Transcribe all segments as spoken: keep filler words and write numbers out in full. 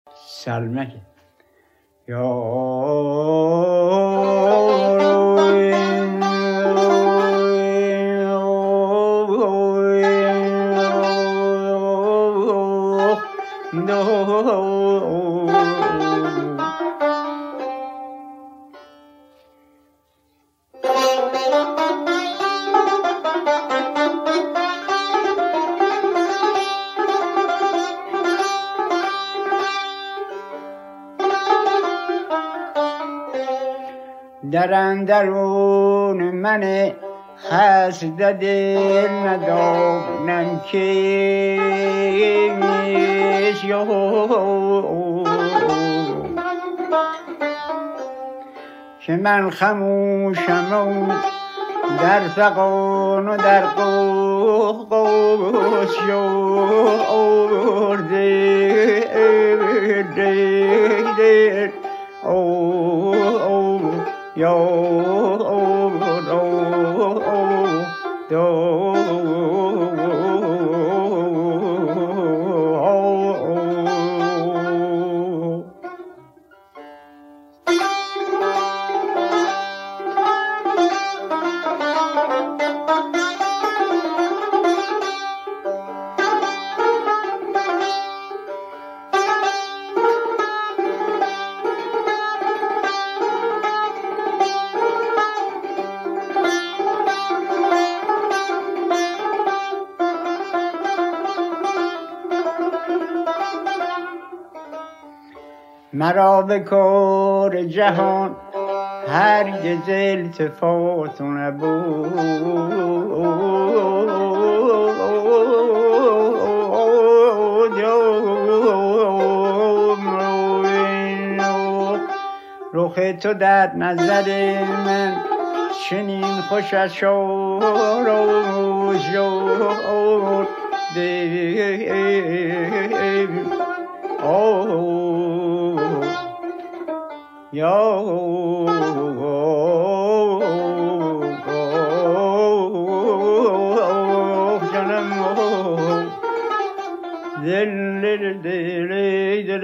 سلمک یا در اندرون من خسته دل ندانم کیست یا که من خموشم و در فغان و در قوس یارده یا مرا به کار جهان هرگز التفات نبود رخ تو در نظر من چنین خوش از شور و شور یا جانم دل دل دل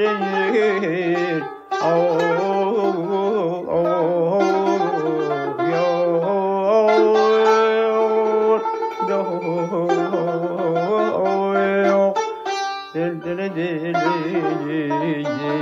دل دل دل